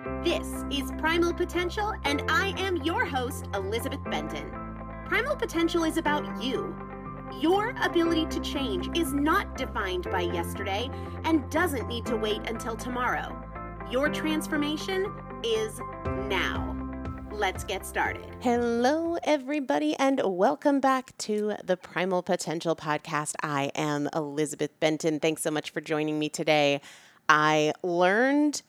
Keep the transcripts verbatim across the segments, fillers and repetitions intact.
This is Primal Potential, and I am your host, Elizabeth Benton. Primal Potential is about you. Your ability to change is not defined by yesterday and doesn't need to wait until tomorrow. Your transformation is now. Let's get started. Hello, everybody, and welcome back to the Primal Potential Podcast. I am Elizabeth Benton. Thanks so much for joining me today. I learned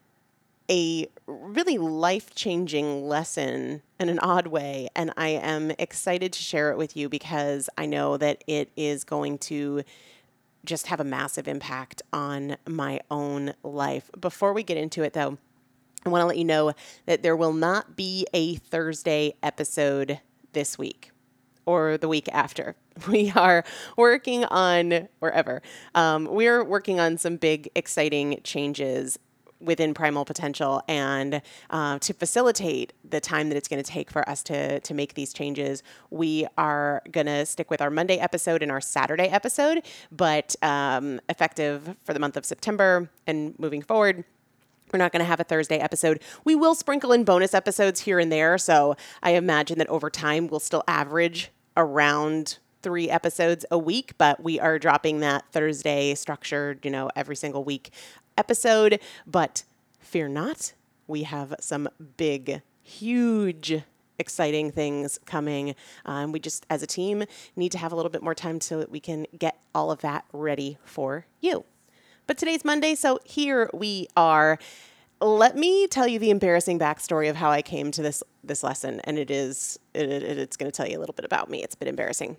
a really life-changing lesson in an odd way, and I am excited to share it with you because I know that it is going to just have a massive impact on my own life. Before we get into it, though, I want to let you know that there will not be a Thursday episode this week or the week after. We are working on, or ever, um, we're working on some big, exciting changes within Primal Potential, and uh, to facilitate the time that it's going to take for us to to make these changes, we are going to stick with our Monday episode and our Saturday episode, but um, effective for the month of September and moving forward, we're not going to have a Thursday episode. We will sprinkle in bonus episodes here and there, so I imagine that over time we'll still average around three episodes a week, but we are dropping that Thursday structured, you know, every single week episode. But fear not, we have some big, huge, exciting things coming. Um, we just, as a team, need to have a little bit more time so that we can get all of that ready for you. But today's Monday, so here we are. Let me tell you the embarrassing backstory of how I came to this this lesson, and it is it, it, it's going to tell you a little bit about me. It's a bit embarrassing.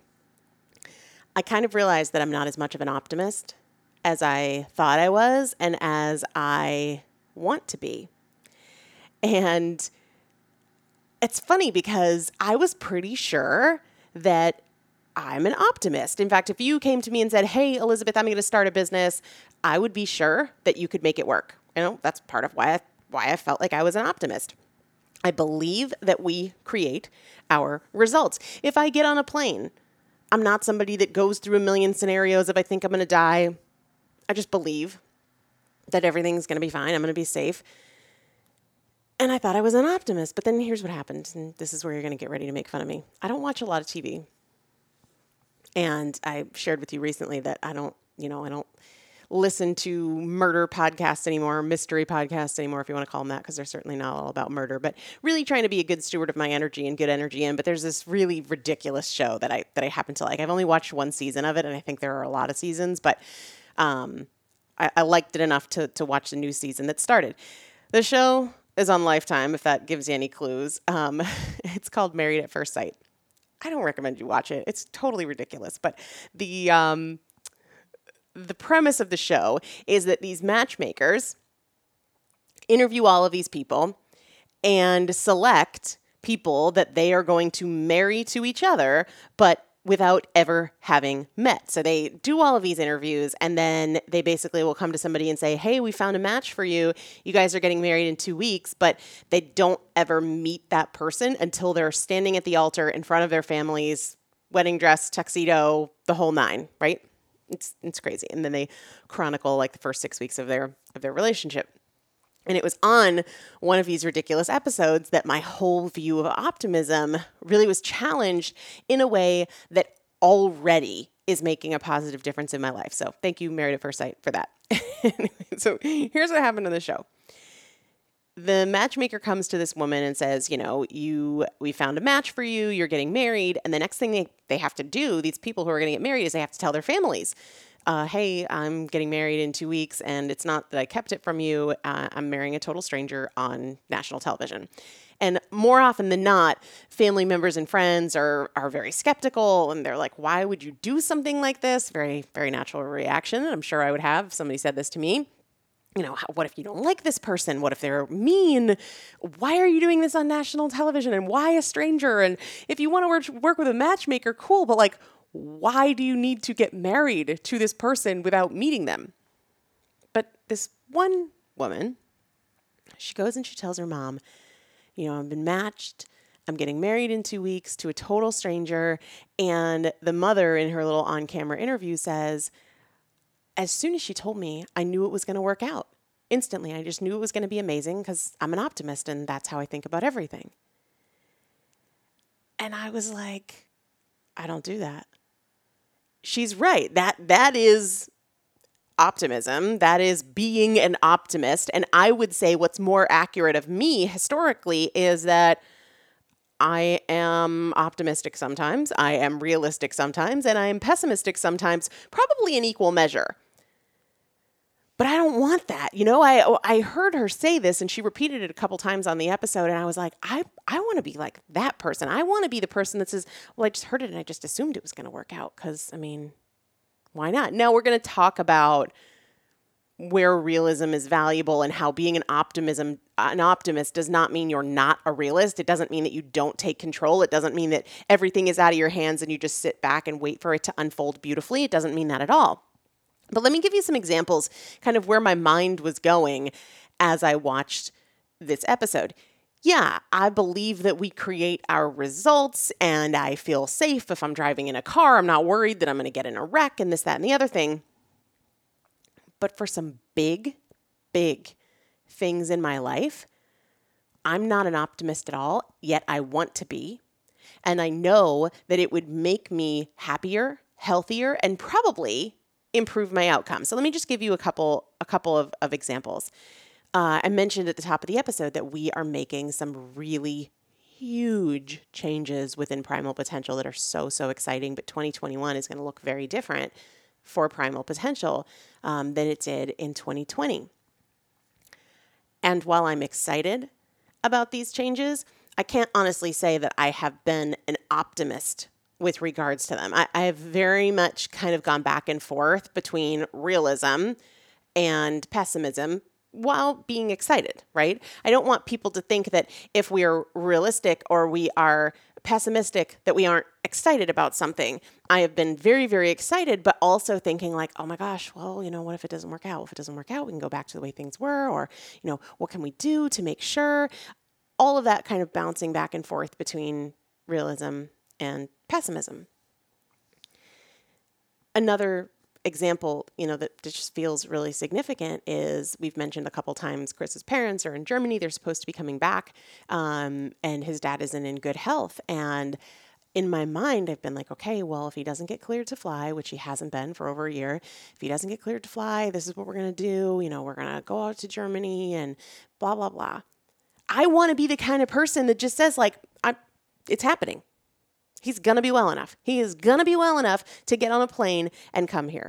I kind of realized that I'm not as much of an optimist as I thought I was and as I want to be. And it's funny because I was pretty sure that I'm an optimist. In fact, if you came to me and said, "Hey, Elizabeth, I'm going to start a business," I would be sure that you could make it work. You know, that's part of why I, why I felt like I was an optimist. I believe that we create our results. If I get on a plane, I'm not somebody that goes through a million scenarios if I think I'm going to die. I just believe that everything's going to be fine. I'm going to be safe. And I thought I was an optimist. But then here's what happened. And this is where you're going to get ready to make fun of me. I don't watch a lot of T V. And I shared with you recently that I don't, you know, I don't listen to murder podcasts anymore, mystery podcasts anymore, if you want to call them that, because they're certainly not all about murder, but really trying to be a good steward of my energy and good energy in. But there's this really ridiculous show that I that I happen to like. I've only watched one season of it, and I think there are a lot of seasons, but um, I, I liked it enough to to watch the new season that started. The show is on Lifetime, if that gives you any clues. Um, it's called Married at First Sight. I don't recommend you watch it. It's totally ridiculous, but the um, the premise of the show is that these matchmakers interview all of these people and select people that they are going to marry to each other, but without ever having met. So they do all of these interviews, and then they basically will come to somebody and say, "Hey, we found a match for you. You guys are getting married in two weeks, but they don't ever meet that person until they're standing at the altar in front of their families, wedding dress, tuxedo, the whole nine, right? It's it's crazy. And then they chronicle like the first six weeks of their of their relationship. And it was on one of these ridiculous episodes that my whole view of optimism really was challenged in a way that already is making a positive difference in my life. So thank you, Married at First Sight, for that. Anyway, so here's what happened on the show. The matchmaker comes to this woman and says, you know, you we found a match for you, you're getting married. And the next thing they, they have to do, these people who are going to get married, is they have to tell their families, uh, hey, I'm getting married in two weeks, and it's not that I kept it from you. Uh, I'm marrying a total stranger on national television. And more often than not, family members and friends are are very skeptical, and they're like, why would you do something like this? Very, very natural reaction. I'm sure I would have if somebody said this to me. You know, what if you don't like this person? What if they're mean? Why are you doing this on national television? And why a stranger? And if you want to work, work with a matchmaker, cool. But like, why do you need to get married to this person without meeting them? But this one woman, she goes and she tells her mom, you know, I've been matched. I'm getting married in two weeks to a total stranger. And the mother in her little on-camera interview says, as soon as she told me, I knew it was going to work out. instantly. I just knew it was going to be amazing because I'm an optimist and that's how I think about everything. And I was like, I don't do that. She's right. That that is optimism. That is being an optimist. And I would say what's more accurate of me historically is that I am optimistic sometimes, I am realistic sometimes, and I am pessimistic sometimes, probably in equal measure. But I don't want that. You know, I I heard her say this and she repeated it a couple times on the episode. And I was like, I, I want to be like that person. I want to be the person that says, well, I just heard it and I just assumed it was going to work out. Because, I mean, why not? Now we're going to talk about where realism is valuable and how being an optimism, an optimist does not mean you're not a realist. It doesn't mean that you don't take control. It doesn't mean that everything is out of your hands and you just sit back and wait for it to unfold beautifully. It doesn't mean that at all. But let me give you some examples, kind of where my mind was going as I watched this episode. Yeah, I believe that we create our results and I feel safe if I'm driving in a car. I'm not worried that I'm going to get in a wreck and this, that, and the other thing. But for some big, big things in my life, I'm not an optimist at all, yet I want to be. And I know that it would make me happier, healthier, and probably improve my outcome. So let me just give you a couple a couple of, of examples. Uh, I mentioned at the top of the episode that we are making some really huge changes within Primal Potential that are so, so exciting. But twenty twenty-one is going to look very different for Primal Potential um, than it did in twenty twenty. And while I'm excited about these changes, I can't honestly say that I have been an optimist with regards to them. I, I have very much kind of gone back and forth between realism and pessimism while being excited, right? I don't want people to think that if we are realistic or we are pessimistic that we aren't excited about something. I have been very, very excited, but also thinking like, oh my gosh, well, you know, what if it doesn't work out? If it doesn't work out, we can go back to the way things were, or, you know, what can we do to make sure? All of that kind of bouncing back and forth between realism and pessimism. Another example, you know, that just feels really significant is we've mentioned a couple times Chris's parents are in Germany. They're supposed to be coming back, um, and his dad isn't in good health. And in my mind, I've been like, okay, well, if he doesn't get cleared to fly, which he hasn't been for over a year, if he doesn't get cleared to fly, this is what we're going to do. You know, we're going to go out to Germany and blah, blah, blah. I want to be the kind of person that just says like, I'm, it's happening. He's going to be well enough. He is going to be well enough to get on a plane and come here.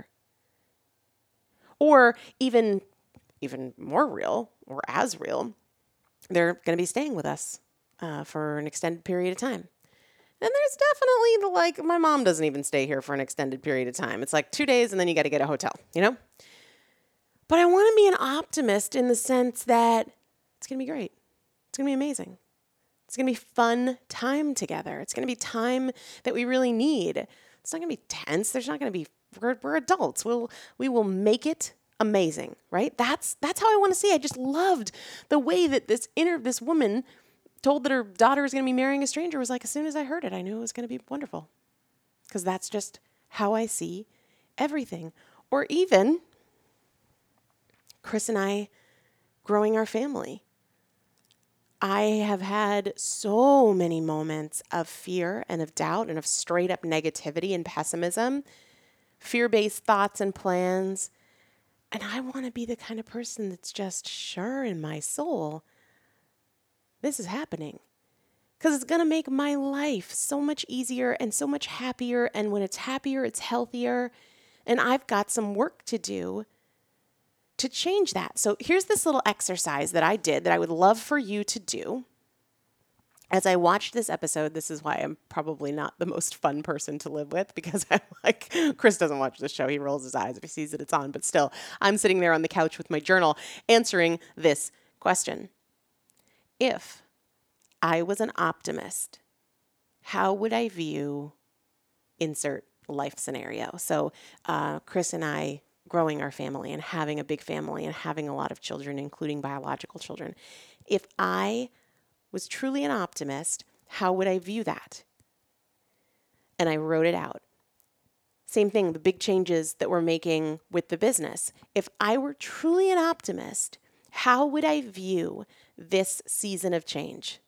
Or even, even more real, or as real, they're going to be staying with us uh, for an extended period of time. And there's definitely the, like, my mom doesn't even stay here for an extended period of time. It's like two days and then you got to get a hotel, you know? But I want to be an optimist in the sense that it's going to be great. It's going to be amazing. It's going to be fun time together. It's going to be time that we really need. It's not going to be tense. There's not going to be, we're, we're adults. We'll, we will make it amazing, right? That's, that's how I want to see. I just loved the way that this inner, this woman told that her daughter was going to be marrying a stranger was like, as soon as I heard it, I knew it was going to be wonderful. Because that's just how I see everything. Or even Chris and I growing our family. I have had so many moments of fear and of doubt and of straight up negativity and pessimism, fear-based thoughts and plans. And I want to be the kind of person that's just sure in my soul, this is happening. Because it's going to make my life so much easier and so much happier. And when it's happier, it's healthier. And I've got some work to do to change that. So here's this little exercise that I did that I would love for you to do. As I watched this episode, this is why I'm probably not the most fun person to live with, because I'm like, Chris doesn't watch the show. He rolls his eyes if he sees that it's on. But still, I'm sitting there on the couch with my journal answering this question. If I was an optimist, how would I view insert life scenario? So uh, Chris and I growing our family and having a big family and having a lot of children, including biological children. If I was truly an optimist, how would I view that? And I wrote it out. Same thing, the big changes that we're making with the business. If I were truly an optimist, How would I view this season of change?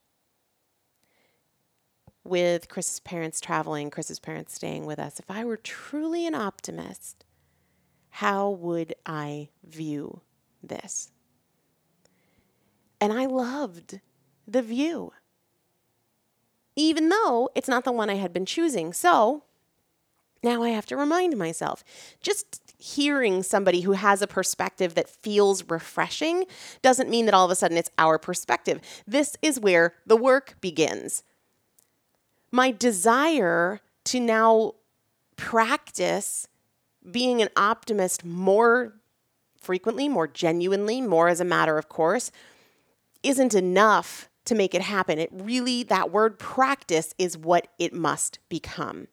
With Chris's parents traveling, Chris's parents staying with us, if I were truly an optimist, how would I view this? And I loved the view, even though it's not the one I had been choosing. So now I have to remind myself, just hearing somebody who has a perspective that feels refreshing doesn't mean that all of a sudden it's our perspective. This is where the work begins. My desire to now practice being an optimist more frequently, more genuinely, more as a matter of course, isn't enough to make it happen. It really, that word practice is what it must become.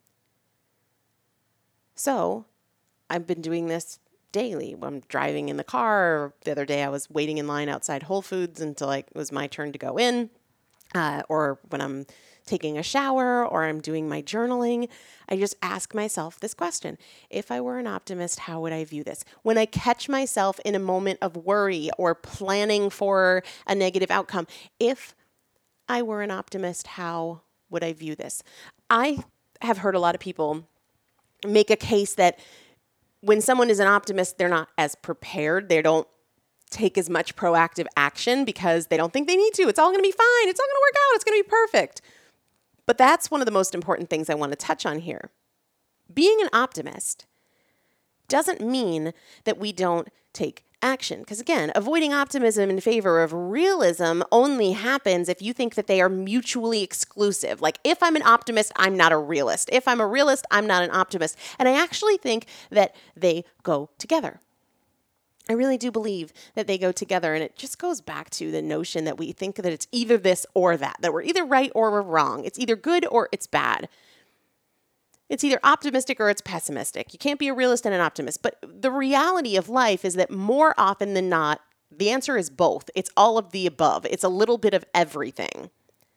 So I've been doing this daily. When I'm driving in the car. The other day I was waiting in line outside Whole Foods until like, it was my turn to go in. Uh, or when I'm taking a shower or I'm doing my journaling, I just ask myself this question. If I were an optimist, how would I view this? When I catch myself in a moment of worry or planning for a negative outcome, if I were an optimist, how would I view this? I have heard a lot of people make a case that when someone is an optimist, they're not as prepared. They don't take as much proactive action because they don't think they need to. It's all going to be fine. It's all going to work out. It's going to be perfect. But that's one of the most important things I want to touch on here. Being an optimist doesn't mean that we don't take action. Because again, avoiding optimism in favor of realism only happens if you think that they are mutually exclusive. Like if I'm an optimist, I'm not a realist. If I'm a realist, I'm not an optimist. And I actually think that they go together. I really do believe that they go together, and it just goes back to the notion that we think that it's either this or that, that we're either right or we're wrong. It's either good or it's bad. It's either optimistic or it's pessimistic. You can't be a realist and an optimist. But the reality of life is that more often than not, the answer is both. It's all of the above. It's a little bit of everything.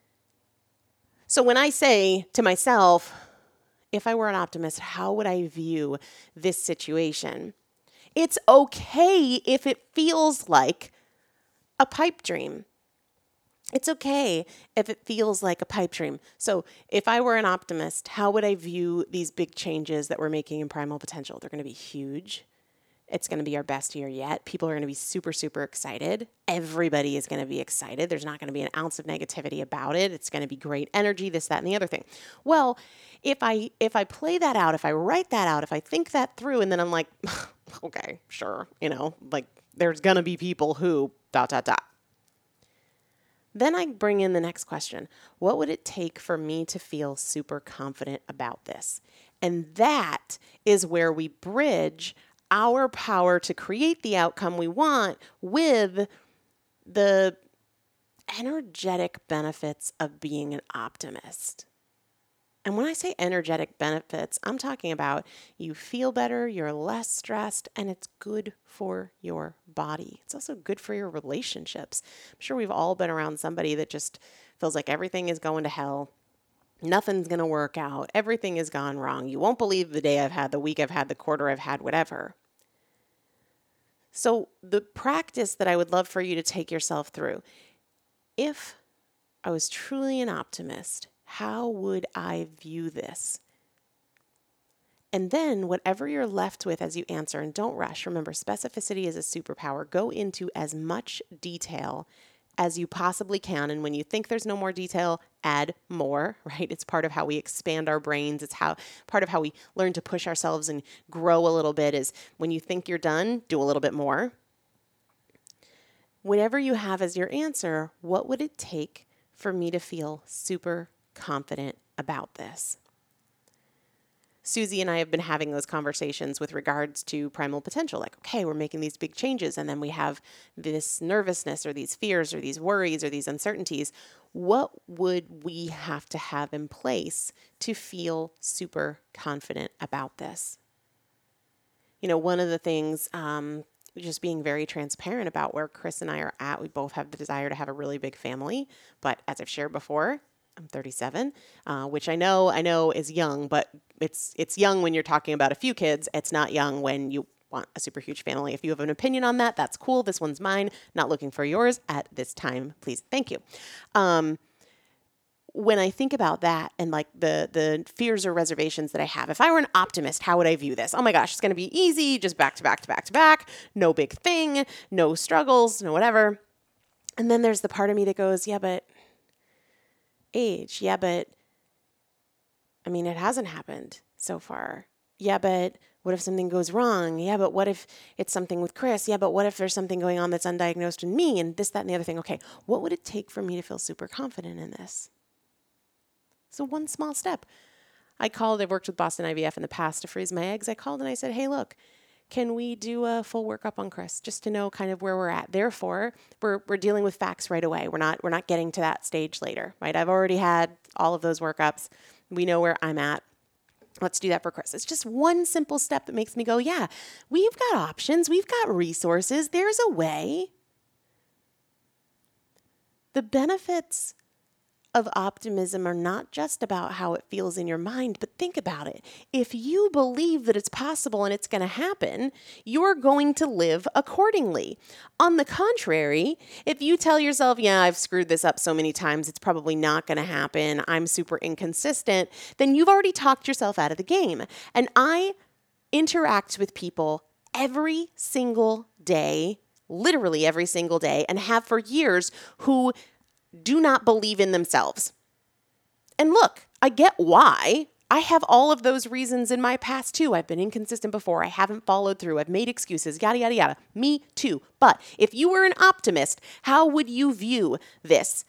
So when I say to myself, if I were an optimist, how would I view this situation? It's okay if it feels like a pipe dream. It's okay if it feels like a pipe dream. So if I were an optimist, how would I view these big changes that we're making in Primal Potential? They're going to be huge. It's going to be our best year yet. People are going to be super, super excited. Everybody is going to be excited. There's not going to be an ounce of negativity about it. It's going to be great energy, this, that, and the other thing. Well, if I if I play that out, if I write that out, if I think that through, and then I'm like, okay, sure, you know, like there's going to be people who dot, dot, dot. Then I bring in the next question. What would it take for me to feel super confident about this? And that is where we bridge our power to create the outcome we want with the energetic benefits of being an optimist. And when I say energetic benefits, I'm talking about you feel better, you're less stressed, and it's good for your body. It's also good for your relationships. I'm sure we've all been around somebody that just feels like everything is going to hell. Nothing's going to work out. Everything has gone wrong. You won't believe the day I've had, the week I've had, the quarter I've had, whatever. So the practice that I would love for you to take yourself through, if I was truly an optimist, how would I view this? And then whatever you're left with as you answer, and don't rush. Remember, specificity is a superpower. Go into as much detail as you possibly can. And when you think there's no more detail, add more, right? It's part of how we expand our brains. It's how part of how we learn to push ourselves and grow a little bit is when you think you're done, do a little bit more. Whatever you have as your answer, what would it take for me to feel super confident about this? Susie and I have been having those conversations with regards to primal potential. Like, okay, we're making these big changes, and then we have this nervousness or these fears or these worries or these uncertainties. What would we have to have in place to feel super confident about this? You know, one of the things, um, just being very transparent about where Chris and I are at, we both have the desire to have a really big family. But as I've shared before, I'm thirty-seven, uh, which I know I know is young, but it's it's young when you're talking about a few kids. It's not young when you want a super huge family. If you have an opinion on that, that's cool. This one's mine. Not looking for yours at this time, please. Thank you. Um, when I think about that and like the the fears or reservations that I have, if I were an optimist, how would I view this? Oh my gosh, it's going to be easy, just back to back to back to back, no big thing, no struggles, no whatever. And then there's the part of me that goes, yeah, but age, yeah, but I mean, it hasn't happened so far. Yeah, but what if something goes wrong? Yeah, but what if it's something with Chris? Yeah, but what if there's something going on that's undiagnosed in me and this, that, and the other thing? Okay, what would it take for me to feel super confident in this? So one small step. I called, I've worked with Boston I V F in the past to freeze my eggs. I called and I said, hey, look, can we do a full workup on Chris just to know kind of where we're at? Therefore, we're we're dealing with facts right away. We're not we're not getting to that stage later, right? I've already had all of those workups. We know where I'm at. Let's do that for Chris. It's just one simple step that makes me go, yeah, we've got options. We've got resources. There's a way. The benefits of optimism are not just about how it feels in your mind, but think about it. If you believe that it's possible and it's going to happen, you're going to live accordingly. On the contrary, if you tell yourself, yeah, I've screwed this up so many times, it's probably not going to happen, I'm super inconsistent, then you've already talked yourself out of the game. And I interact with people every single day, literally every single day, and have for years, who do not believe in themselves. And look, I get why. I have all of those reasons in my past too. I've been inconsistent before. I haven't followed through. I've made excuses, yada, yada, yada. Me too. But if you were an optimist, how would you view this?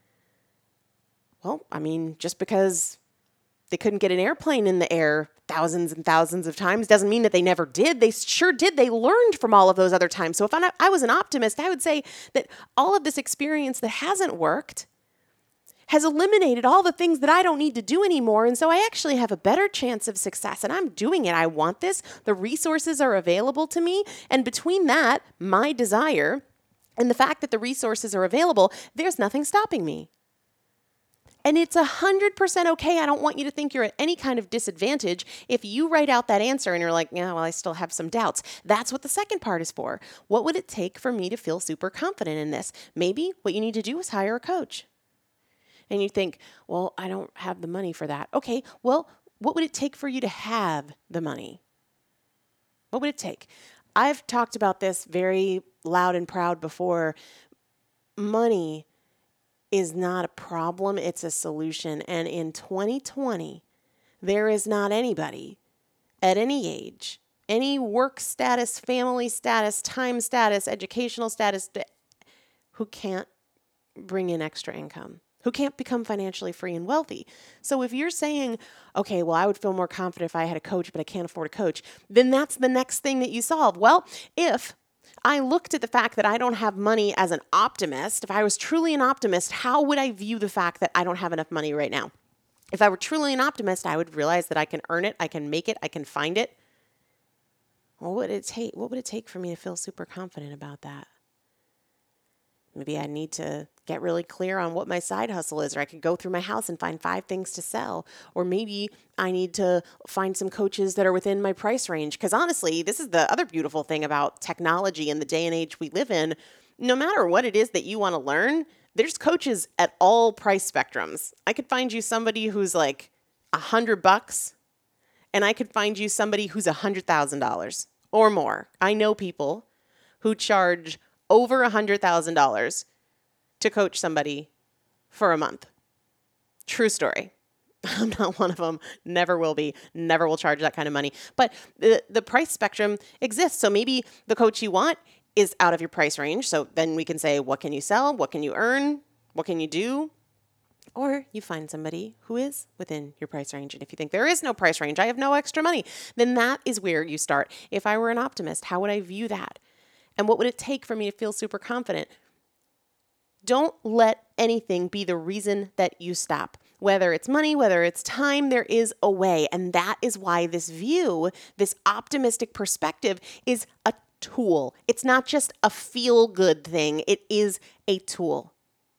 Well, I mean, just because they couldn't get an airplane in the air thousands and thousands of times doesn't mean that they never did. They sure did. They learned from all of those other times. So if I, I was an optimist, I would say that all of this experience that hasn't worked has eliminated all the things that I don't need to do anymore. And so I actually have a better chance of success. And I'm doing it. I want this. The resources are available to me. And between that, my desire, and the fact that the resources are available, there's nothing stopping me. And it's one hundred percent okay. I don't want you to think you're at any kind of disadvantage if you write out that answer and you're like, yeah, well, I still have some doubts. That's what the second part is for. What would it take for me to feel super confident in this? Maybe what you need to do is hire a coach. And you think, well, I don't have the money for that. Okay, well, what would it take for you to have the money? What would it take? I've talked about this very loud and proud before. Money is not a problem, it's a solution. And in twenty twenty, there is not anybody at any age, any work status, family status, time status, educational status, who can't bring in extra income, who can't become financially free and wealthy. So if you're saying, okay, well, I would feel more confident if I had a coach, but I can't afford a coach, then that's the next thing that you solve. Well, if I looked at the fact that I don't have money as an optimist, if I was truly an optimist, how would I view the fact that I don't have enough money right now? If I were truly an optimist, I would realize that I can earn it, I can make it, I can find it. Well, what would it take? What would it take for me to feel super confident about that? Maybe I need to get really clear on what my side hustle is, or I could go through my house and find five things to sell. Or maybe I need to find some coaches that are within my price range. Because honestly, this is the other beautiful thing about technology in the day and age we live in. No matter what it is that you want to learn, there's coaches at all price spectrums. I could find you somebody who's like a hundred bucks, and I could find you somebody who's a hundred thousand dollars or more. I know people who charge over a hundred thousand dollars to coach somebody for a month. True story. I'm not one of them. Never will be. Never will charge that kind of money. But the, the price spectrum exists. So maybe the coach you want is out of your price range. So then we can say, what can you sell? What can you earn? What can you do? Or you find somebody who is within your price range. And if you think there is no price range, I have no extra money, then that is where you start. If I were an optimist, how would I view that? And what would it take for me to feel super confident? Don't let anything be the reason that you stop. Whether it's money, whether it's time, there is a way. And that is why this view, this optimistic perspective, is a tool. It's not just a feel-good thing. It is a tool.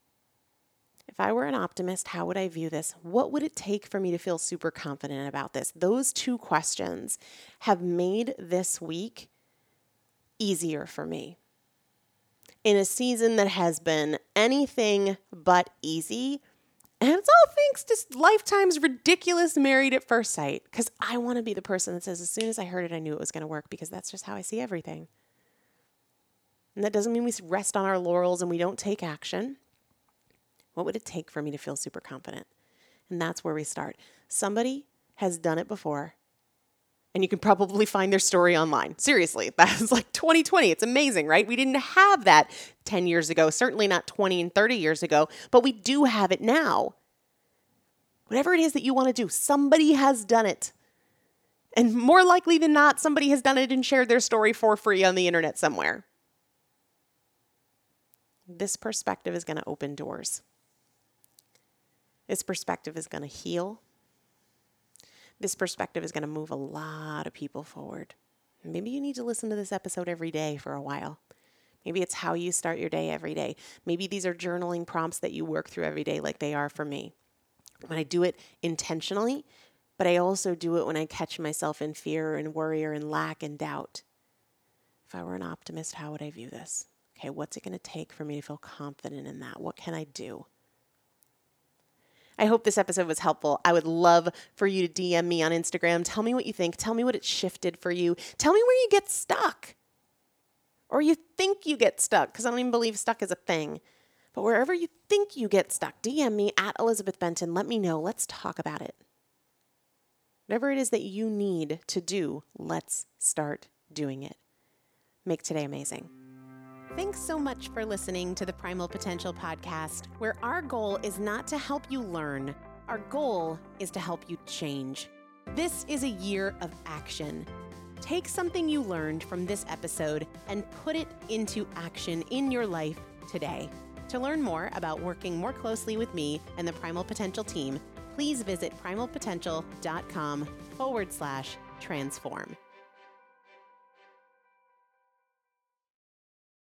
If I were an optimist, how would I view this? What would it take for me to feel super confident about this? Those two questions have made this week easier for me. In a season that has been anything but easy, and it's all thanks to Lifetime's ridiculous Married at First Sight, because I want to be the person that says, as soon as I heard it, I knew it was going to work, because that's just how I see everything. And that doesn't mean we rest on our laurels and we don't take action. What would it take for me to feel super confident? And that's where we start. Somebody has done it before, and you can probably find their story online. Seriously, that was like twenty twenty. It's amazing, right? We didn't have that ten years ago, certainly not twenty and thirty years ago, but we do have it now. Whatever it is that you want to do, somebody has done it. And more likely than not, somebody has done it and shared their story for free on the internet somewhere. This perspective is going to open doors. This perspective is going to heal. This perspective is going to move a lot of people forward. Maybe you need to listen to this episode every day for a while. Maybe it's how you start your day every day. Maybe these are journaling prompts that you work through every day like they are for me. When I do it intentionally, but I also do it when I catch myself in fear and worry or in lack and doubt. If I were an optimist, how would I view this? Okay, what's it going to take for me to feel confident in that? What can I do? I hope this episode was helpful. I would love for you to D M me on Instagram. Tell me what you think. Tell me what it shifted for you. Tell me where you get stuck. Or you think you get stuck, because I don't even believe stuck is a thing. But wherever you think you get stuck, D M me at Elizabeth Benton. Let me know. Let's talk about it. Whatever it is that you need to do, let's start doing it. Make today amazing. Thanks so much for listening to the Primal Potential Podcast, where our goal is not to help you learn. Our goal is to help you change. This is a year of action. Take something you learned from this episode and put it into action in your life today. To learn more about working more closely with me and the Primal Potential team, please visit primalpotential.com forward slash transform.